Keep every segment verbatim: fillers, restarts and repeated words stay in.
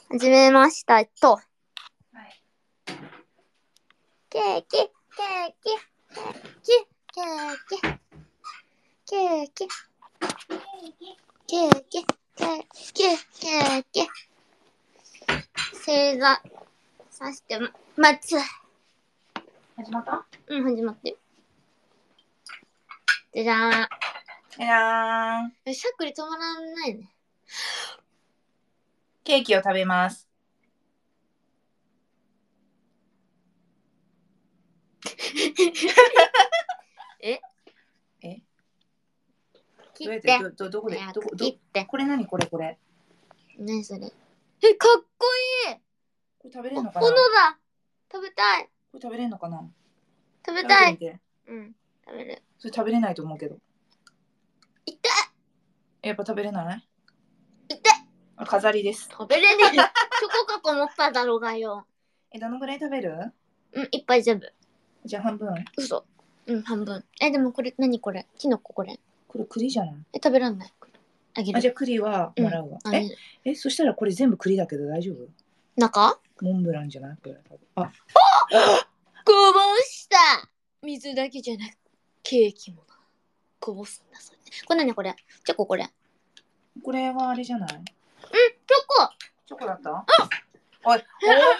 始めましたと。 はい。 ケーキ、ケーキ、ケーキ、ケーキ、ケーキ、ケーキ、ケーキ、ケーキ、正座さして待つ。 始まった？ うん、始まってる。じゃじゃーん。 じゃじゃーん。 しゃっくり止まらないね。 ケーキを食べます。 ええ切っどうやっててど、ど、どこで早どこどく切って。 これ何これこれ何それ。え、かっこいい。 これ食べれるのかお、 な？ 斧だ。食べたい。 これ食べれるのかな？ 食べたい。 食べてみて。 うん、食べる。 それ食べれないと思うけど。 痛い。 やっぱ食べれない？ 痛い。 あ、飾りです。 食べれねえ。チョコかと思っただろうがよ。 え、どのぐらい食べる？ うん、いっぱい全部。 じゃあ半分。 嘘。うん、半分。え、でもこれ、何これ？キノコこれ。 これ栗じゃない？ え、食べらんない。あげる。 あ、じゃあ栗はもらうわ。 うん、 ええ、そしたらこれ全部栗だけど大丈夫？ 中モンブランじゃないこれ。あ、 こぼした。水だけじゃなく、ケーキもこぼすんだ、それ。これ何これ？チョコこれ。 これはあれじゃない？ うん、チョコ。 チョコだった？おい、お前こぼすんじゃない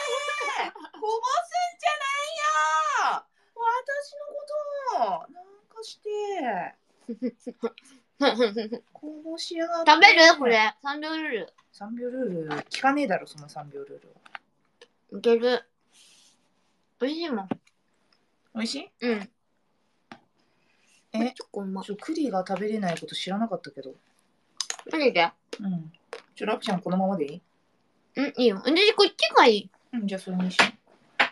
よ。私のことなんかしてこぼしやがって。 食べるこれ。さんびょうルール。 さんびょうルール聞かねえだろ、そのさんびょうルールは。 いける。おいしいもん。 おいしい？ うん。 え、 チョコうま。 ちょ、栗が食べれないこと知らなかったけど。 何で？ うん。ちょ、ラプちゃんこのままでいい？ うん、いいよ。私こっちがいい。 うん、じゃあそれにしよう。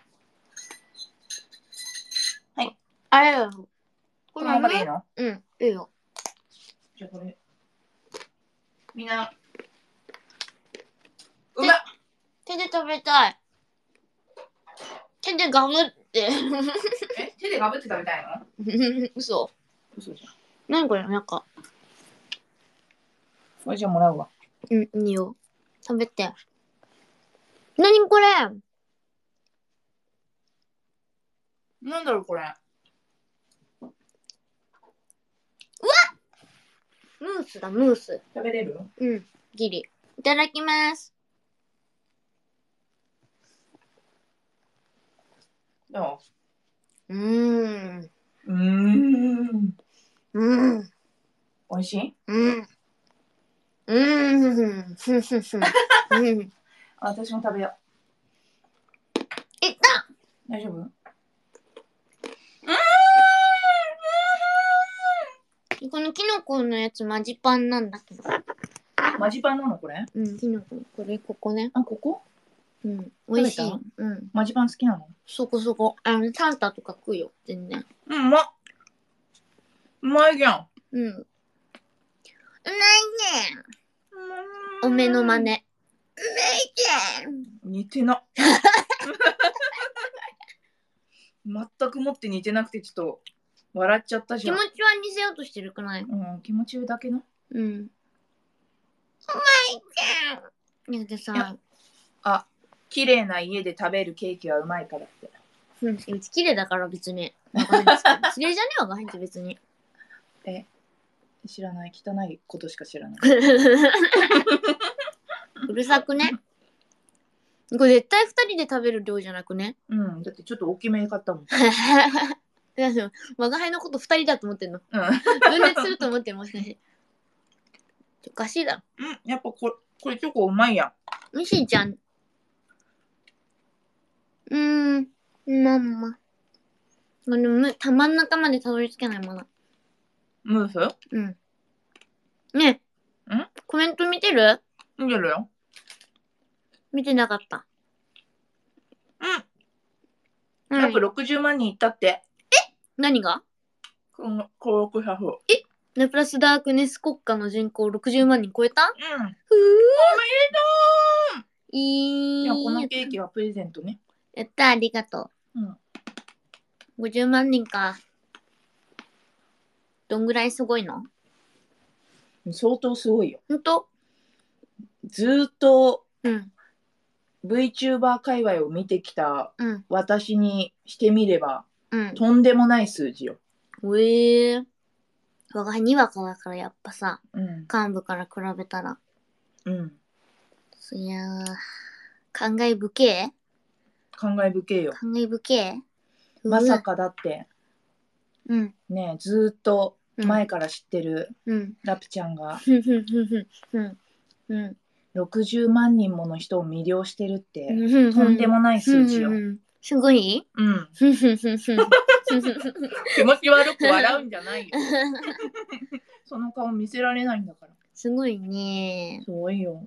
はい。 あれよ。 このままでいいの？ うん、いいよ。 じゃあこれ。みんな。うまっ！ 手で食べたい。手でガブって。 え、手でガブって食べたいの？ 嘘。 嘘じゃん。 何これなんか。 これじゃあもらうわ。 うん、いいよ。食べて。何これ？ なんだろうこれ。 うわ！ムースだ、ムース。 食べれる？ うん、ギリ。いただきます。 どうーん。 う？うーん。 うん。 おいしい？ うん。うん。ふんふんふん。うん。 あ、私も食べよいった！ う。大丈夫？ このキノコのやつマジパンなんだけど。 マジパンなのこれ？ うん、キノコ。これ、ここね。 あ、ここ？ うん。美味しい。 食うん。 マジパン好きなの？ そこそこ。あの、サンタとか食うよ。全然。 うん、うまっ。うまいじゃん。 うん。うまいね。お目の真似。うまいじゃん。 似てな。全くもって似てなくてちょっと笑っちゃったじゃん。 気持ちは似せようとしてるくない？ うん、気持ちだけな。 うん。うまいじゃん。やでさ。 あ、綺麗な家で食べるケーキはうまいからって。 うん、うち綺麗だから別に。綺麗じゃねえわがへんって別に。 え、知らない。汚いことしか知らない。 うるさくね。これ絶対二人で食べる量じゃなくね。 うん、だってちょっと大きめに買ったもん。 我が輩のこと二人だと思ってんの。 うん。 分裂すると思ってるもしかして。おかしいだろ。 うん、やっぱこれ、これチョコうまいやん。 美味しいじゃん。うーん。まんま。これむ、玉ん中までたどり着けないもの。 ムース？ うん。ねえ。 ん？ コメント見てる？ 見てるよ。 見てなかった。 うん。約ろくじゅうまんにんいったって。え？ 何が？ 登録者数。 え？ラプラスダークネス国家の人口ろくじゅうまんにん超えた？ うん。 ふぅー。おめでとう！ いい。 いや、このケーキはプレゼントね。 やった、ありがとう。うん。ごじゅうまんにんか。どんぐらいすごいの？ 相当すごいよ。 ほんと？ ずーっと、 うん。 VTuber 界隈を見てきたうん。 私にしてみれば、 うん。 とんでもない数字よ。 ええ。我が輩にわかだからやっぱさ、 うん。 幹部から比べたら。 うん。 そりゃあ、感慨深え感慨深いよ。 感慨深えまさ。かだって、 うん。 ね、ずーっと前から知ってるうん。 ラプちゃんがふんふんふんふん。うん。うん。 ろくじゅうまん人もの人を魅了してるって、 ふんふんとんでもない数字よ。 ふんふんふんすごいうん。 ふんふんふんふん。 気持ち悪く笑うんじゃないよ。その顔見せられないんだから。 すごいね。 すごいよ。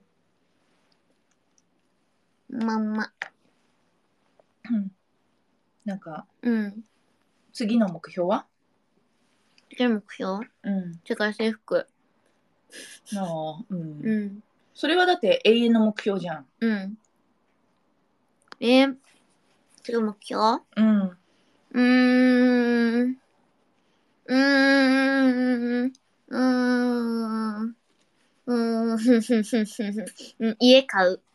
まんま。 うんなんか、 うん。 次の目標は次の目標うん。 世界征服。 ああ、うん。 うん。 それはだって永遠の目標じゃん。 うん。えー、次の目標うん。 うーん。うーん。うーん。うーん。ふんふんふんふんふんうん家買う。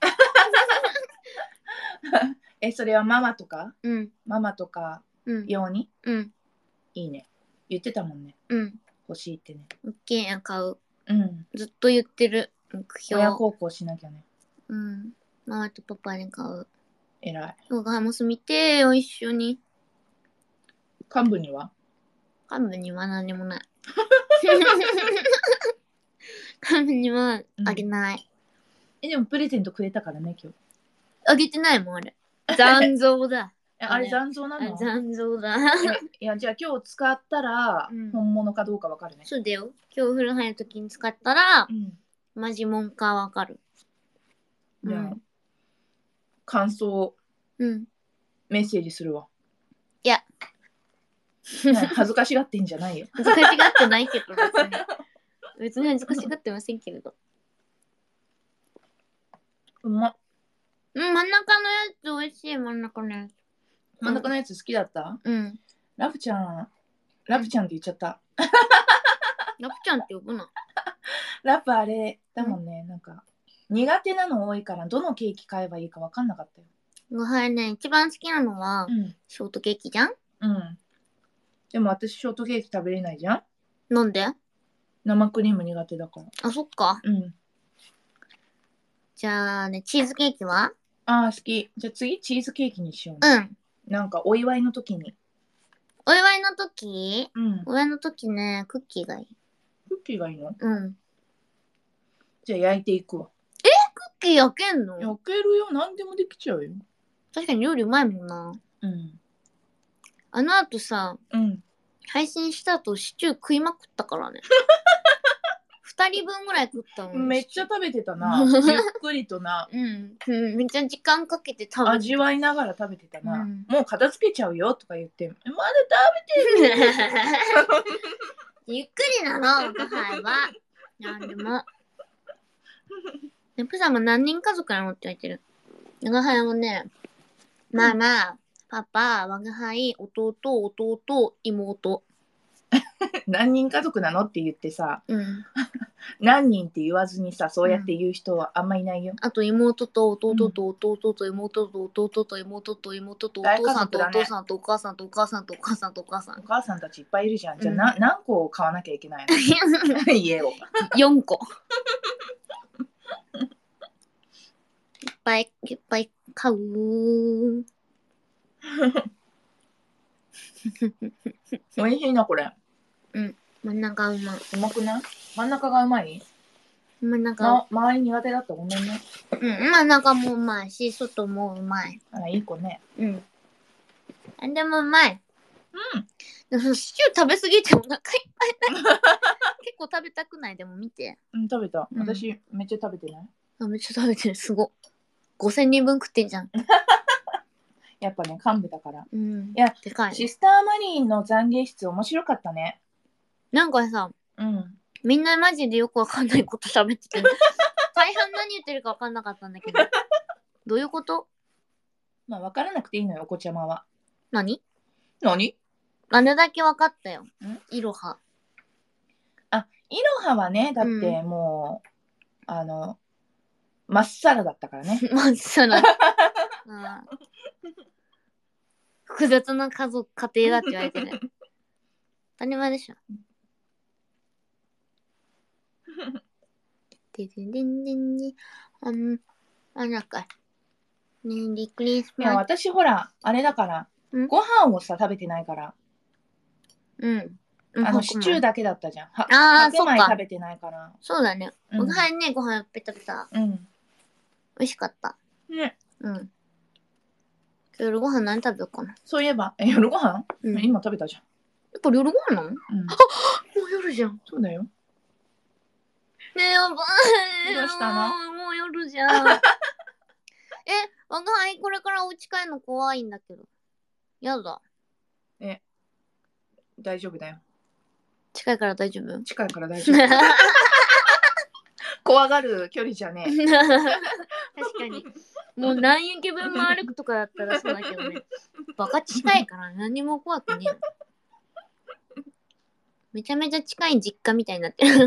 え、それはママとかうん。 ママとかうん。 用にうん。 いいね。言ってたもんね。 うん。 欲しいってね。 一軒家買う。 うん。 ずっと言ってる。目標。 親孝行しなきゃね。 うん。ママとパパに買う。 偉い。 動画も住みてーよ、一緒に。 幹部には幹部には何もない。幹部にはあげない。 え、でもプレゼントくれたからね、今日。 あげてないもん、あれ。残像だ。 えあれ残像なあれの残像だ。 えいや、じゃあ今日使ったらうん本物かどうかわかるね。 そうだよ。今日お風呂入るときに使ったらう、ん。 マジモンかわかる。 じゃあ、 うん感想うん。 メッセージするわ。 いや、 ね恥ずかしがってんじゃないよ。 恥ずかしがってないけど、別に。別に恥ずかしがってませんけれど。 うまっ。 うん、真ん中のやつ美味しい、真ん中のやつ。 真ん中のやつ好きだった、 うん。 ラプちゃん、ラプちゃんって言っちゃった。 ラプちゃんって呼ぶな。 ラプあれだもんね、なんか苦手なの多いからどのケーキ買えばいいか分かんなかったよ。 ご飯ね、一番好きなのは、 うん。 ショートケーキじゃんうん。でも私ショートケーキ食べれないじゃん。 なんで生クリーム苦手だから。 あ、そっか。 うん。 じゃあね、チーズケーキはああ、好き。じゃあ次チーズケーキにしようね。 うん。 なんかお祝いの時に。 お祝いの時うん。 お祝いの時ね、クッキーがいい。 クッキーがいいの？ うん。 じゃあ焼いていくわ。 クッキー焼けんの焼けるよ。何でもできちゃうよ。 確かに料理うまいもんな。 うん。 あの後さ、 うん。 配信した後シチュー食いまくったからね。二人分ぐらい食ったのに。 めっちゃ食べてたな。ゆっくりとな。 うん。うん。めっちゃ時間かけて食べて味わいながら食べてたな。 うんもう片付けちゃうよとか言って、まだ食べてる。 ゆっくりなの、ご飯は。なんでも。ね、プサも何人家族なのって言われてる。我が輩もね、ママ、パパ、我が輩、弟、弟、妹。 何人家族なのって言ってさ、 うん。 何人って言わずにさ、そうやって言う人はあんまいないよ。 あと妹と弟と弟と妹と弟と妹と妹とお大父さんとお家族だね父さんとお母さんとお母さんとお母さんとお母さん。 お母さんたちいっぱいいるじゃん。じゃあ、 うんな何個買わなきゃいけないの家を。 よんこ。いっぱいいっぱい買う。 美味しいな、これ。 真ん中うまい。 うまくない？真ん中がうまい？ 真ん中、 ま、周り苦手だったごめんね。 うん、真ん中もうまいし、外もうまい。 あら、いい子ね。 うん。なんでもうまい。 うん。 でもシチュー食べ過ぎてお腹いっぱいになる。結構食べたくないでも見て。 うん、食べた。 うん私、めっちゃ食べてない？ あ、めっちゃ食べてる。すご。ごせんにんぶん食ってんじゃん。 やっぱね、幹部だから。 うん。 いや、 でかいね。 シスターマリーの懺悔室面白かったね。 なんかさ、 うん。 みんなマジでよくわかんないこと喋ってて、大半何言ってるかわかんなかったんだけど。どういうこと？ まあ、分からなくていいのよ、お子ちゃまは。 何？ 何？ あれだけわかったよ。 んいろは。 あ、イロハはね、だってうもう、あの、 まっさらだったからね。 まっさら。うん、複雑な家族、家庭だって言われてる。当たり前でしょ。ででんでんでんでん。あん、あ、なんか、メリークリスいや、 マス。 私ほら、あれだから、 んご飯をさ、食べてないから、 うん。 あの、シチューだけだったじゃん。はあー、 白米そっか食べてないから。 そうだね。 うんおご飯ね、ご飯いっぱい食べた。 うん。 美味しかった。 ね。 うん。夜ご飯何食べようかな。 そういえば、え、夜ご飯、 うん、 今食べたじゃん。 やっぱ夜ご飯なの？ うん。 もう夜じゃん。 そうだよ。 ねえ、やばい。 どうしたの？ もう夜じゃん。え、我が輩これからお家帰るの怖いんだけど。やだ。 え、大丈夫だよ。 近いから大丈夫？ 近いから大丈夫。怖がる距離じゃねえ。 確かに。もう何駅分も歩くとかだったらそうだけどね。バカ近いから何も怖くねえの。めちゃめちゃ近い実家みたいになってる。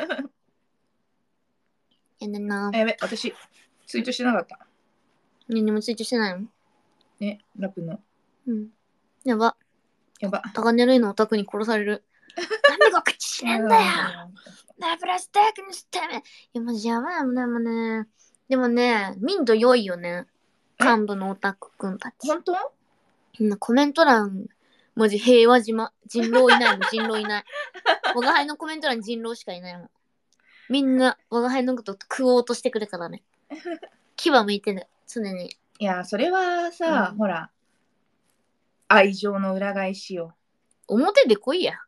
やだな。 やべ、私、ツイートしてなかった。 何もツイートしてないの？ ね、ラップの。 うん。やば。 やば。 高根るいのオタクに殺される。なんで告知しねえんだよ。ラブラステークにしてめ。いや、マジやばいもんね、でもね。でもね、民度良いよね。幹部のオタクくんたち。 本当？ みんなコメント欄、マジ平和島。人狼いないもん、人狼いない。我が輩のコメント欄人狼しかいないもん。みんな、我が輩のこと食おうとしてくるからね。牙向いてる、常に。 いや、それはさ、 うんほら、愛情の裏返しよ。 表で来いや。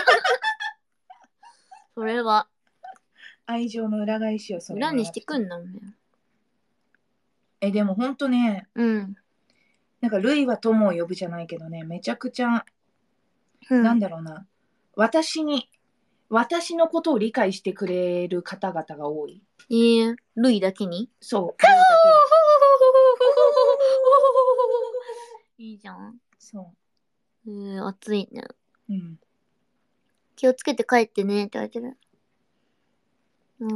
それは。 愛情の裏返しよ、それは。 裏にしてくんなもんね。 え、でもほんとね、 うん。 なんか、ルイは友を呼ぶじゃないけどね、めちゃくちゃ、 うん、 なんだろうな、私に、私のことを理解してくれる方々が多い。 えー、ルイだけにそう。ルイだけいいじゃん。 そえー、暑いね。 う。うん。 気をつけて帰ってねって言われてる。うん。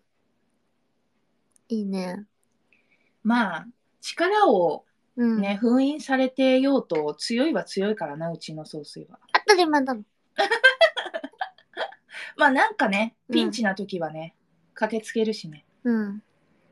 いいね。 まあ、力をうん。 ね、封印されてようと強いは強いからな、うちの総帥は。 当たり前だろ。 まあなんかね、ピンチな時はね、駆けつけるしね。 うん。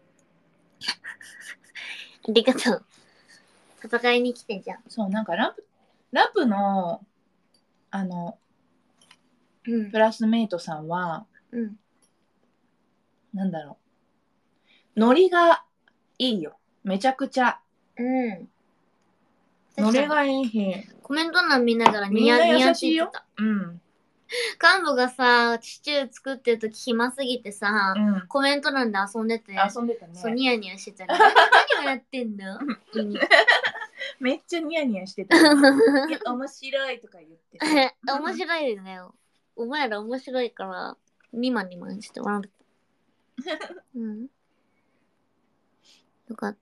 ありがとう。戦いに来てんじゃん。 そう、なんかラプ、ラプの、あの、 うん。 クラスメイトさんは、 うん。 なんだろう。ノリがいいよ。めちゃくちゃ。 うん。 ノリがいいし。 コメント欄見ながらみんなニヤニヤ優しいよって言ってた。。 うん。 幹部がさ、シチュー作ってるとき暇すぎてさ、 うん。 コメント欄で遊んでて、 遊んでたね。 そうニヤニヤしてたら、何をやってんの意味。 めっちゃニヤニヤしてたよ。いや、面白いとか言ってさ。 面白いよね。お前ら面白いから、ニマニマして笑う。うん。よかった。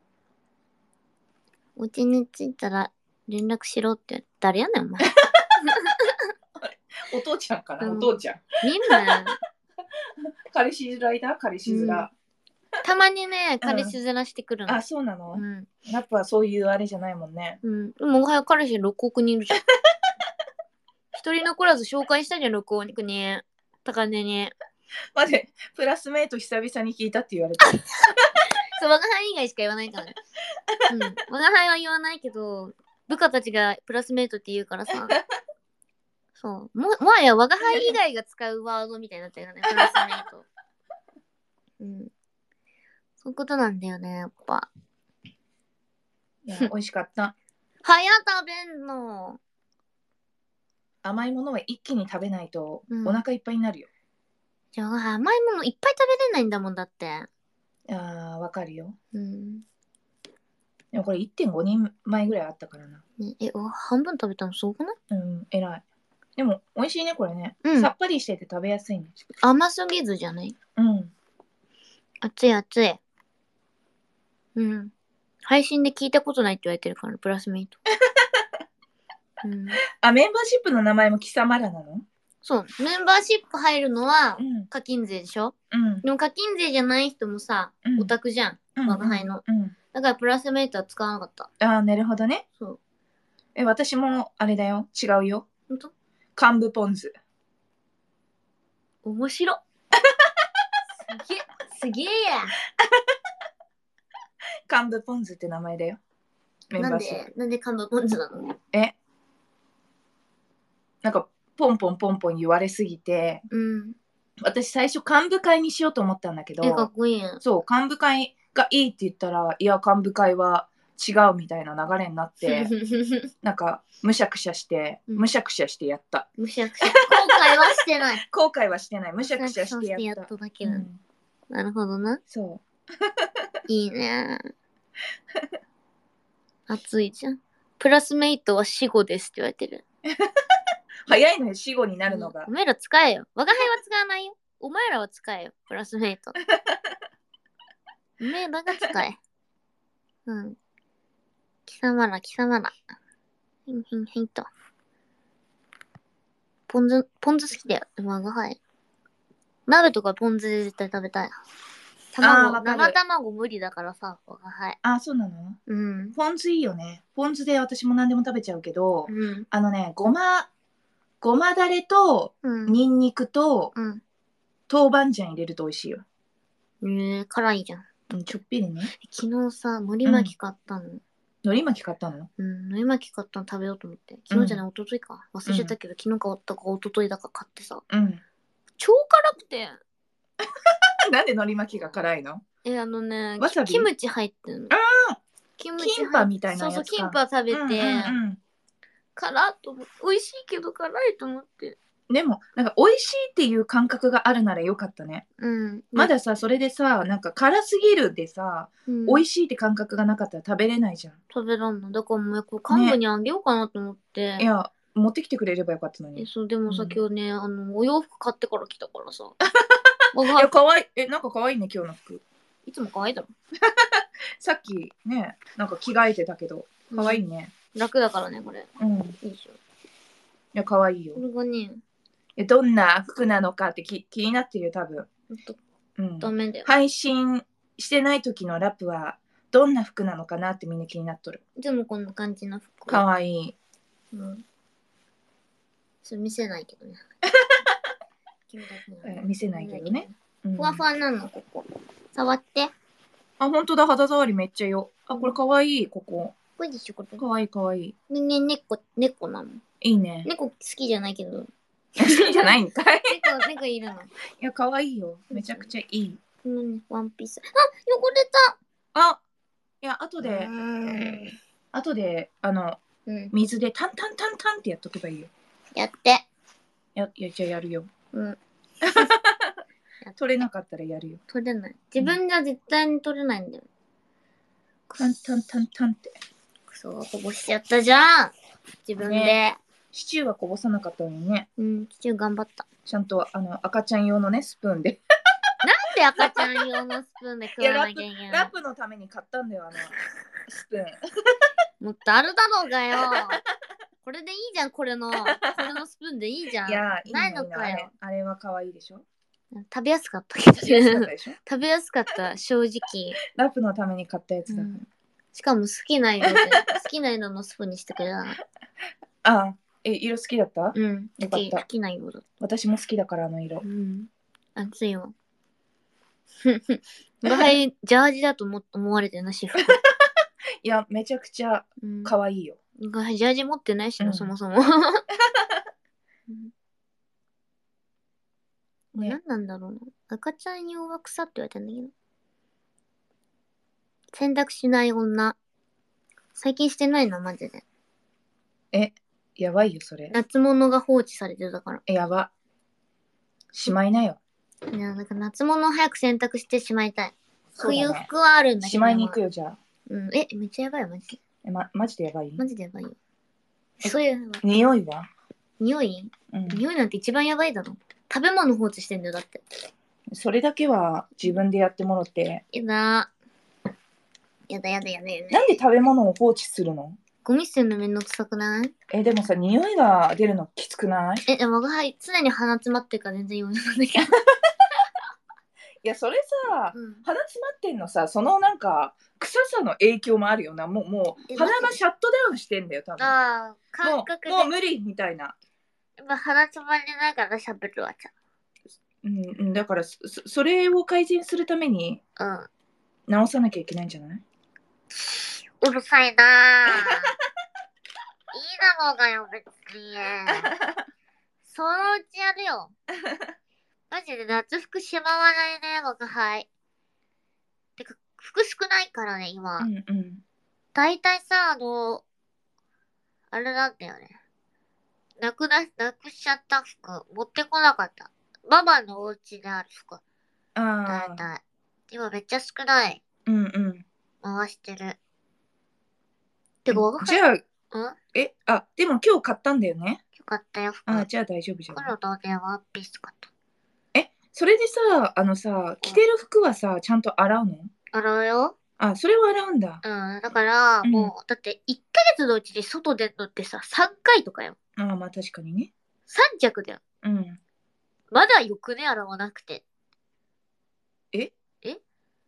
お家に着いたら連絡しろって誰やねん、お前。 お父ちゃんかな、 うんお父ちゃん。 見んなよ。 彼氏面いた彼氏面、 うん、たまにね、彼氏面してくるの。 あ、そうなの、 うん、 ラップはそういうあれじゃないもんね。 うん。でも、おはよ彼氏ろくおくにんいるじゃん。一人残らず紹介したじゃん、ろくおくに。高値に。 まで、プラスメイト久々に聞いたって言われた。 そう、我が輩以外しか言わないからね。うん。我が輩は言わないけど、部下たちがプラスメイトって言うからさ。そう。も、もはや我が輩以外が使うワードみたいになってるよね、プラスメイト。うん。そういうことなんだよね、やっぱ。 いや、美味しかった。 早食べんの。 甘いものは一気に食べないとうんお腹いっぱいになるよ。 じゃあ、甘いものいっぱい食べれないんだもんだって。 あー、わかるよ。 うん。 でもこれいってんごにんまえぐらいあったからな。 ね、え、お半分食べたのすごくない？ うん、偉い。でも、美味しいね、これね。 うんさっぱりしてて食べやすいね。 甘すぎずじゃない？ うん。 熱い熱い。うん。配信で聞いたことないって言われてるから、プラスメイト。うん。 あ、メンバーシップの名前も貴様らなの？ そう。メンバーシップ入るのはうん課金税でしょ。 うんでも課金税じゃない人もさ、 うんオタクじゃん。 うん我が輩の。 うんだからプラスメイトは使わなかった。 ああなるほどね。 そう。 え私もあれだよ違うよ。 ほんと幹部ポン酢。 面白っ。すげえ、すげえや。 幹部ポン酢って名前だよ。メンなんバーシップ。 で、なんでカンドポン酢なの？ えなんかポンポンポンポン言われすぎて、 うん。 私最初幹部会にしようと思ったんだけえ、かっど、 こいいやん。 そう幹部会がいいって言ったらいや幹部会は違うみたいな流れになってなんかむしゃくしゃして、 うんむしゃくしゃしてやった。 むしゃくしゃ。後悔はしてない。 後悔はしてない。むしゃくしゃしてやった。 やっただけだ、 うんなるほどな。 そう。 いいね。熱いじゃん。プラスメイトは死後ですって言われてる。 早いのよ死後になるのがお。前ら使えよ。我が輩は使わないよ。お前らは使えよ。プラスメイト。お前らが使え。うん。貴様ら、貴様ら。ヒンヒンヒンと。ポン酢、ポン酢好きだよ。我が輩。鍋とかポン酢で絶対食べたい。 あー卵、 わかる生卵無理だからさ、我が輩。 あそうなの？ うん。 ポン酢いいよね。ポン酢で私も何でも食べちゃうけど、 うん。 あのねごまごまだれとうん。 ニンニクとうん。 豆板醤入れると美味しいよ。 えー、辛いじゃん。 うんちょっぴりね。 昨日さ、海苔巻き買ったの。 海苔巻き買ったの？ うん、海苔巻き買ったの食べようと思って。昨日じゃない、一昨日か。忘れちゃったけど、昨日買ったか一昨日だか買ってさ。 うん超辛くて。 なんで海苔巻きが辛いの？ え、あのね、 わさびキムチ入ってんの。 あキムチ入っキンパみたいなやつか。 そうそう、キンパ食べて、 うんうんうん辛っと思って、美味しいけど辛いと思って。 でもなんか美味しいっていう感覚があるならよかったね。 うん。 まださそれでさなんか辛すぎるでさ、 うん、 美味しいって感覚がなかったら食べれないじゃん。 食べらんの。だからもうこれ幹部にあげようかなと思って。 いや持ってきてくれればよかったのえ、 に。 そう、でもさ、 うん今日ね、あの、お洋服買ってから来たからさ。わいや可愛いえなんか可愛いね今日の服。 いつも可愛いだろ。 さっきねなんか着替えてたけど可愛いね。 楽だからね、これ。 うん。いいいでしょ。 や可愛いよこ。れがね、 えどんな服なのかってき気になってるよ多分。 ほんとうん。 ダメだよ。 配信してない時のラップはどんな服なのかなってみんな気になっとる。 いつもこんな感じの服。 可愛い。 うん。それ見せないけどね。君たちにはえ見せないけどね。うんふわふわなの、ここ。触って。 あ本当だ肌触りめっちゃよ。あこれ可愛いここ。 これでしょ、これ。 可愛い可愛い。 ね、ね、猫、猫なの。 いいね。 猫好きじゃないけど。 好きじゃないんかい。 猫、猫いるの。 いや可愛いよ。めちゃくちゃいい。 このね、ワンピース。あ、汚れた。 あいや後でうーん。 後であのうん。 水でタンタンタンタンってやっとけばいいよ。 やって。 ややじゃあやるよ。 うん。 取れなかったらやるよ。 取れない。自分じゃ絶対に取れないんだよ。 タンタンタンタンって。 クソがこぼしちゃったじゃん。自分で。 ねシチューはこぼさなかったのにね。 うん、シチュー頑張った。 ちゃんとあの赤ちゃん用のねスプーンで。 なんで赤ちゃん用のスプーンで食わなきゃいけないラップのために買ったんだよあのスプーン。 もっとあるだろうがよ。これでいいじゃん、これの。これのスプーンでいいじゃん。 いやいいないのいいのあれのかよ。 あれは可愛いでしょ。 食べやすかったけど食べやすかったね。 でしょ。 食べやすかった、正直。 ラップのために買ったやつだから。 うんしかも好きな色で、好きな色のスプーンにしてくれた。 あえ色好きだった？ うん。 よかった好き好きな色だ。 私も好きだからあの色う。ん。熱いわ。我輩、ジャージだと思思われてるな、私服。 いやめちゃくちゃうん。 可愛いよ。 我輩、ジャージ持ってないしな、 うんそもそも。うんね何なんだろうな。赤ちゃん用は草って言われてんだけど。洗濯しない女。最近してないの、マジで。 えやばいよそれ。 夏物が放置されてたから。 えやば。しまいなよ。 いや、なんか夏物を早く洗濯してしまいたい。 そうだね冬服はあるんだけど。 しまいに行くよ。 よじゃあ。 うん。え、めっちゃやばいよ、マジで。 えまマジでやばい？ マジでやばいよ。そういう、 匂いは？ 匂いうん。 匂いなんて一番やばいだろ。食べ物放置してんだよ、だって。 それだけは自分でやってもらって。 やだ。やだやだやだやだ。 なんで食べ物を放置するの？ ゴミ捨てるのめんどくさくない？ え、でもさ、匂いが出るのきつくない？ え、でも我が輩常に鼻詰まってるから全然余裕なんだけど。 いや、それさ、 うん、 鼻詰まってんのさ、そのなんか、臭さの影響もあるよな。もう、もう、 え鼻がマジでシャットダウンしてんだよ、多分。 ああ、感もう、 覚で。 もう無理みたいな。 今鼻詰まりながら喋るわじうんうん、だからそ、それを改善するためにゃん。うん。 直さなきゃいけないんじゃない？ うるさいなぁ。いいだろうがよ、別に。そのうちやるよ。マジで夏服しまわないね、我が輩。てか、服少ないからね、今。 うんうん。 だいたいさ、あの、あれなんだよね。なくな、なくしちゃった服、持ってこなかった。ママのお家である服。だいああ、 たい。今めっちゃ少ない。 うんうん。 回してる。てか、我が輩、 じゃあ、 うんえ、あ、でも今日買ったんだよね。 よかったよ、服。 あ、じゃあ大丈夫じゃない？ 黒とね、ワンピース買った。 え、それでさ、あのさ、着てる服はさ、ちゃんと洗うの？ 洗うよ。 あ、それは洗うんだ。 うん。だから、 うん。 もう、だっていっかげつのうちに外出るのってさ、さんかいとかよ。 ああ、まあ確かにね。 さん着だよ。 うん。 まだよくね、洗わなくて。 ええ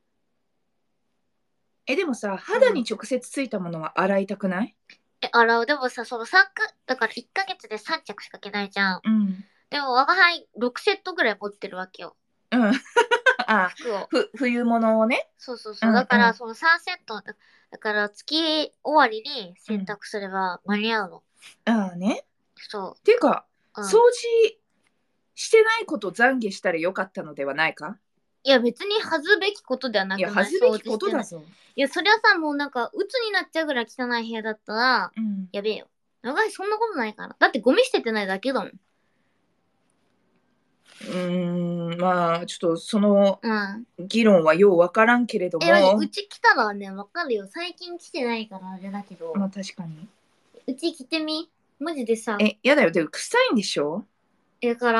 え、でもさ、肌に直接ついたものは洗いたくない？ え、洗う。でもさ、そのさんか、だからいっかげつでさん着しか着ないじゃん。 うん。 でも、我が輩ろくセットぐらい持ってるわけよ。 うん。あ、 服を。 ふ、冬物をね。 そうそうそう。 うんうん。 だから、そのさんセット、だだから月終わりに洗濯すれば間に合うの。 ああね。 そていうか、 う。うん。 掃除してないこと懺悔したらよかったのではないか？ いや、別に恥ずべきことではないくや、 ない？ 恥ずべき掃除してない。 ことだぞ。 いや、そりゃさ、もうなんか、鬱になっちゃうぐらい汚い部屋だったら、 うん。 やべえよ。長い、そんなことないから。だってゴミ捨ててないだけだもん。 うーん、まあ、ちょっとそのうん。 議論はようわからんけれどえ、マジ、 も、 うち来たらね、わかるよ。最近来てないからあれだけど。 まあ確かに。 うち来てみ。マジでさ、 え、やだよ。でも臭いんでしょ？ だから、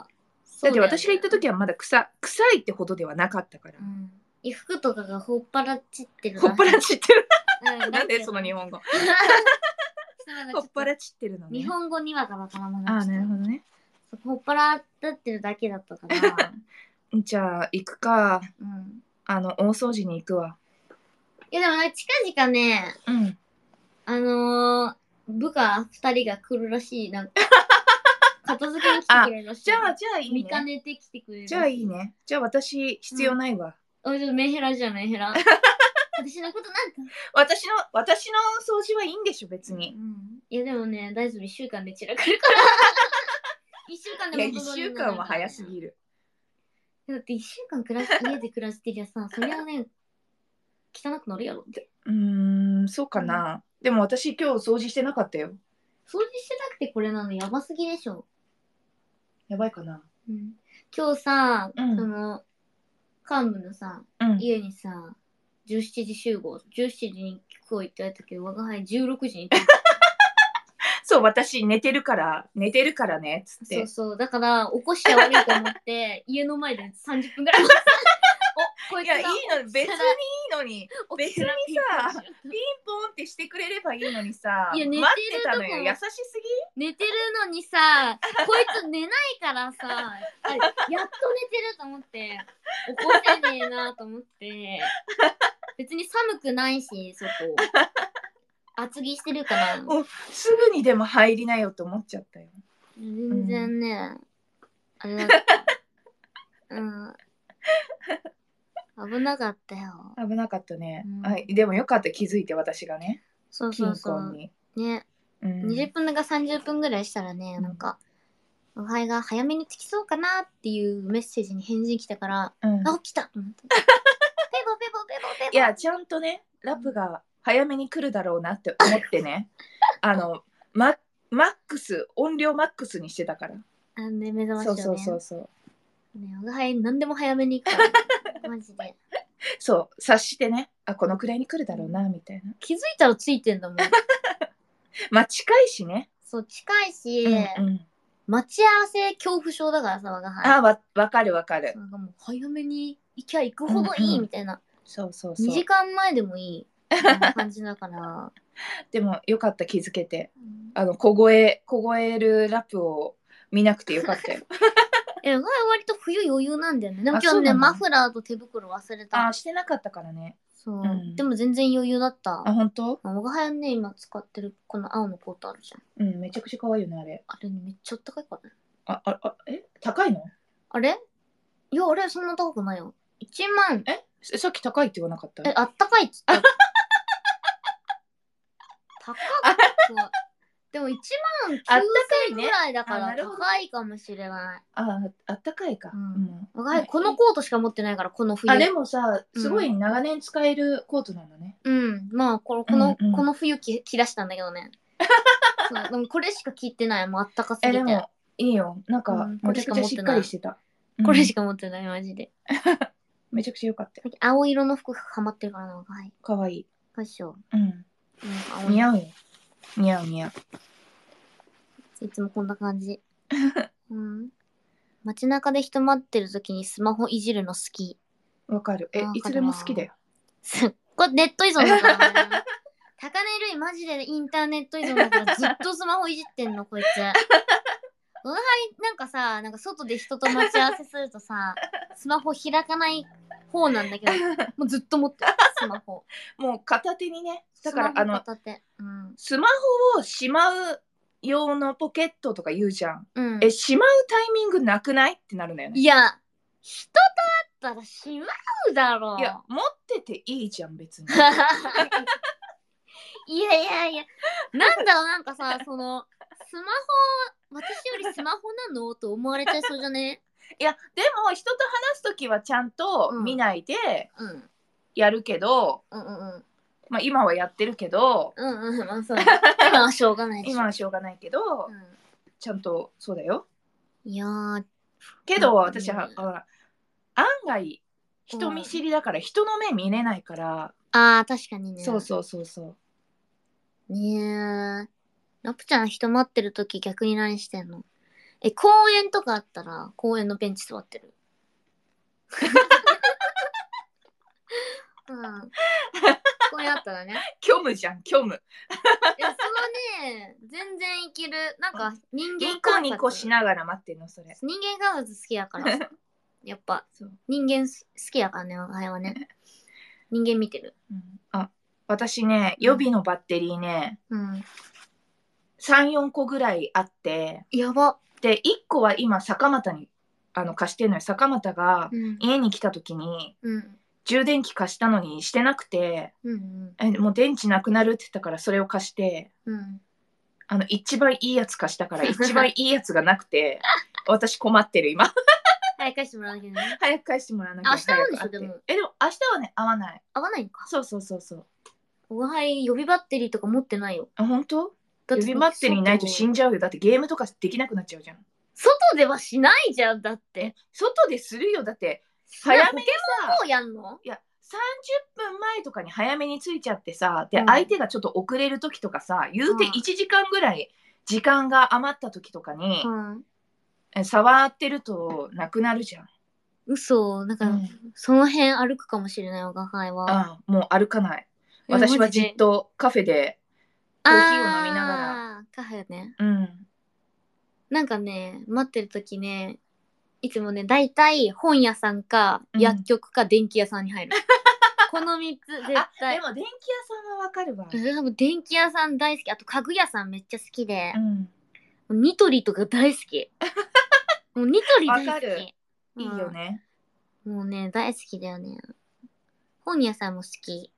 そだってうだよね私が行った時はまだ臭、臭いってほどではなかったから。 うん。衣服とかがほっぱらちってるほっぱらちってる。 うん、 なんでその日日本語。 本ほっぱらちってるのね。 日本語にはがわからなああ、 くてなるほどね。 ほっぱらってるだけだったから。 じゃあ、行くか。 うん。 あの、大掃除に行くわ。 いやでもね、近々ね、 うん。 あのー、部下二人が来るらしい。なんか、片付けに来てくれるらしい。 じゃあ、じゃあいい見かね。 ねてきてくれるらしい。 じゃあいいね。じゃあ私、必要ないわ。 あ、ちょっとメンヘラじゃん、メンヘラ。私のことなんか。 私の、私の掃除はいいんでしょ、別うに。 ん。いやでもね、大丈夫、一週間で散らかるから。一週間いや、 で一元通りになる週間は早すぎる。 だって一週間暮らし、家で暮らしてりゃさ、そりゃね、汚くなるやろって。 うーん、そうかな。でも私今日掃除してなかったよ。 掃除してなくてこれなのやばすぎでしょ。 やばいかな。 うん。今日さ、 うんその、幹部のさ、 うん。 家にさ、じゅうしちじ集合、じゅうしちじに来いって言われたけど、我が輩じゅうろくじに来た。 そう、私寝てるから、寝てるからね、つって。 そうそう。だから、起こしちゃ悪いと思って、家の前でさんじゅっぷんぐらい待ってた。お、こいつがいや、いいの、別にいいのに、別にさ、ピンポンってしてくれればいいのにさ、 いや寝てる待ってたのよ。 とこ優しすぎ？ 寝てるのにさ、こいつ寝ないからさ、あれやっと寝てると思って、起こせねえなと思って、別に寒くないし、外。厚着してるから。 もうすぐにでも入りなよと思っちゃったよ。 全然ね、あれだった。うん。危なかったよ。 危なかったね。 うんはい、でもよかった、気づいて私がね。 そうそうそ金庫う。 に。 ね、 うん、 にじゅっぷんだかさんじゅっぷんぐらいしたらね、 うんなんか、お前が早めに着きそうかなっていうメッセージに返事来たから、 うん、 あ、来たと思って。ペボペボペボペボ。 いや、ちゃんとね、ラップが早めに来るだろうなって思ってね、あの、ママックス、音量マックスにしてたから。 あのね、目覚ましをね。 そうそうそうそう。 ね、我が輩何でも早めに行くから、ね、マジで。 そう、察してね、あ、このくらいに来るだろうな、みたいな。 気づいたらついてんだもん。 まあ、近いしね。 そう、近いし、 うんうん、 待ち合わせ恐怖症だからさ、我が輩。 あ、わ、わかるわかる。 なんかもう早めに行きゃ行くほどいいみたいな。 そうそうそう。 にじかんまえでもいい。 そんな感じだから。 でもよかった気づけて。 うんあの凍え凍えるラップを見なくてよかったよ。 え、割と冬余裕なんだよね。でもあ今日ね、 そうなのマフラーと手袋忘れた。 あしてなかったからね。 そう、 うんでも全然余裕だっあた。 本当？ 我が輩ね、今使ってるこの青のコートあるじゃん。 うんめちゃくちゃ可愛いよねあれ。 あれね、めっちゃ高いからね。 あああえ高いの？ あれいや、あれそんな高くないよ。いちまん。 えさっき高いって言わなかった？ え、あったかいっつった。高くでもいちまんきゅうせんぐらいだから高いかもしれない。 ああったかいか。 うん我が輩このコートしか持ってないから、この冬。 あでもさすごい長年使えるコートなのね。 うん、まあこのこの、 うんうんこの冬着着出したんだけどね。そうでもこれしか着てない、もうあったかすぎて。 えでもいいよなんか、 うんめちゃくちゃしっかりしてた。 これしか持ってない、マジで。 めちゃくちゃ良かったよ。 青色の服ハマってるからな、はい。 かわいい。 ファッション。 うんうん、 似合うよ。似合う似合う。 いつもこんな感じ。うん。街中で人待ってる時にスマホいじるの好き。 わかる。えわかるわいつでも好きだよ。 すっごいネット依存だからね。高根るいマジでインターネット依存だからずっとスマホいじってんのこいつ。お互いなんかさ、なんか外で人と待ち合わせするとさ、スマホ開かない方なんだけど、もうずっと持ってるスマホ。 もう片手にね。だからあの片手、うん、 スマホをしまう用のポケットとか言うじゃん。 うん、 えしまうタイミングなくないってなるんだよね。 いや、人と会ったらしまうだろう。 いや持ってていいじゃん別に。 いやいやいや、なんだろうなんかさ、そのスマホ私よりスマホなのと思われちゃいそうじゃね？ いやでも人と話すときはちゃんと見ないでやるけど、 うんうんうん、 まあ今はやってるけど、 うんうんまあそう今はしょうがないでしょ。 今はしょうがないけど、うん、ちゃんとそうだよ。 いやーけど私は、うん、案外人見知りだから人の目見れないから。 あー確かにね。 そうそうそうそう。 ねえ。ラプちゃん人待ってるとき逆に何してんの？え、公園とかあったら公園のベンチ座ってる。うん。公園あったらね。 虚無じゃん虚無。 いやそのね全然いける。なんか人間観察ニコニコしながら待ってんのそれ。 人間観察好きやからさ。やっぱ人間好きやからね我が輩はね。人間見てる。 うん、あ私ね予備のバッテリーね、うん、さんよんこぐらいあって。 やば。 でいっこは今坂本にあの貸してるのよ。坂本が家に来た時に、うん、充電器貸したのにしてなくて、うんうん、えもう電池なくなるって言ったからそれを貸して、うん、あの一番いいやつ貸したから一番いいやつがなくて私困ってる今。 早く返してもらわなきゃね。 早く返してもらわなきゃ。 明日なんでしょでも。 えでも明日はね合わない。 合わないのか。 そうそうそうそう。 おがはい予備バッテリーとか持ってないよ。 あ本当？予備バッテリーないと死んじゃうよ。だってゲームとかできなくなっちゃうじゃん。 外ではしないじゃんだって。 外でするよだって。早めにさ。ポケモン ゴー やんの？ いやさんじゅっぷんまえとかに早めに着いちゃってさ、で、うん、相手がちょっと遅れる時とかさ言うていちじかんぐらい時間が余った時とかに、うん、触ってるとなくなるじゃん。 嘘なんか、うん、その辺歩くかもしれないわが輩は。 ああもう歩かない。私はじっとカフェでコーヒーを飲みながら。 あカフェね。 うん。なんかね待ってる時ねいつもねだいたい本屋さんか薬局か電気屋さんに入る。うん、このみっつ絶対。 でも電気屋さんはわかるわ。 電気屋さん大好き。あと家具屋さんめっちゃ好きで、うん、ニトリとか大好き。もうニトリ大好き。 いいよね、 うん、もうね大好きだよね。本屋さんも好き。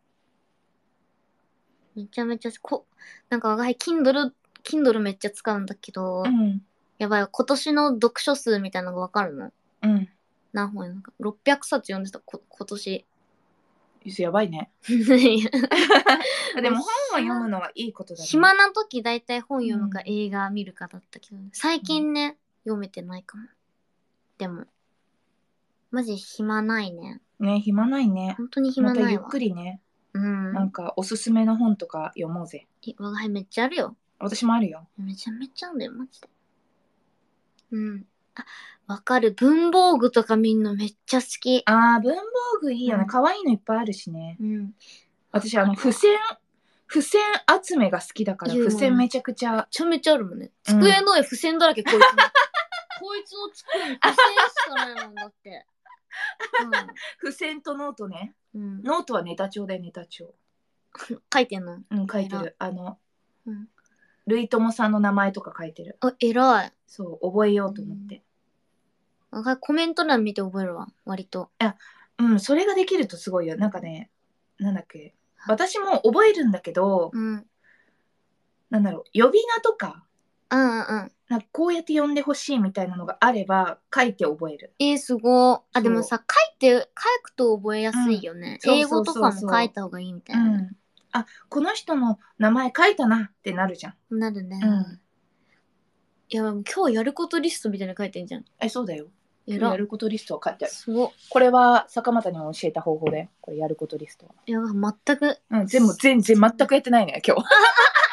めちゃめちゃこなんか我が輩 Kindle Kindle めっちゃ使うんだけど、うん、やばい今年の読書数みたいなのがわかるの？うん。何本なんかろっぴゃくさつ読んでたこ今年。 やばいね。でも本を読むのはいいことだね。 暇な時だいたい本読むか映画見るかだったけど、ね、最近ね、うん、読めてないかも。でもマジ暇ないね。 ね暇ないね。 本当に暇ないわ。 またゆっくりね。 うん。 なんかおすすめの本とか読もうぜ。 え、我が輩めっちゃあるよ。 私もあるよ。 めちゃめちゃあるんだよマジで。うん。あ、わかる。文房具とか見んのめっちゃ好き。 あー、文房具いいよね。可愛いのいっぱいあるしね。 うん。 私あの付箋付箋集めが好きだから付箋めちゃくちゃめちゃめちゃあるもんね。机の上付箋だらけ、こいつのこいつの机に付箋しかないもんだって、 うん、付箋とノートね、うん、ノートはネタ帳でネタ帳書いてんの？ うん書いてる。あの、うん、類友さんの名前とか書いてる。 あ、偉い。 そう覚えようと思って、 うん、コメント欄見て覚えるわ割と。 いや、うん、それができるとすごいよ。なんかね、なんだっけ、私も覚えるんだけど、うん、なんだろう、呼び名とか、 うんうん、 なんかこうやって呼んでほしいみたいなのがあれば書いて覚える。 えー、すごい。あ、でもさ、書いて書くと覚えやすいよね、うん、英語とかも書いた方がいいみたいな、うん、 あ、この人の名前書いたなってなるじゃん。 なるね、うん、いや今日やることリストみたいなの書いてんじゃん。 え、そうだよ。今日やることリストを書いてある。 すご。 これは坂本にも教えた方法で、これやることリストは。 いや全く、 うん、全部全然全くやってないね今日。一個もチ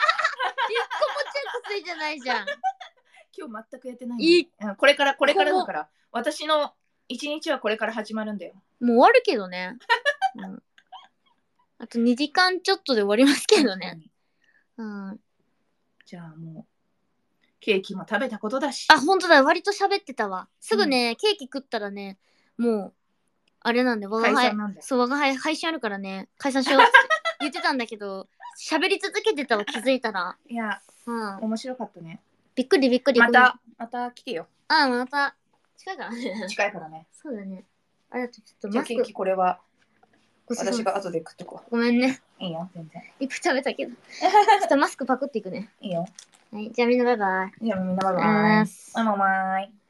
ェックついてないじゃん。 今日全くやってない、ね。いい。これからこれからだから、私の一日はこれから始まるんだよ。 もう終わるけどね。うん、あとにじかんちょっとで終わりますけどね。うん。 じゃあもう。ケーキも食べたことだし。 あ、ほんとだ。割と喋ってたわ。すぐね、うん、ケーキ食ったらね、もう、あれなんで、我が輩、そう、我が輩配信あるからね、解散しようって言ってたんだけど、喋り続けてたわ、気づいたら。 いや、うん、面白かったね。 びっくりびっくり。 また、また来てよ。 あ、また。近いからね。 近いからね。 そうだね。ありがとう。ちょっとマスク。じゃあケーキこれは、私が後で食っとこう。ごめんね。 いいよ、全然。 いっぱい食べたけど。ちょっとマスクパクっていくね。 いいよ。 はい、じゃあみんなバイバイ。 じゃあみんなバイバイ。バイバイ。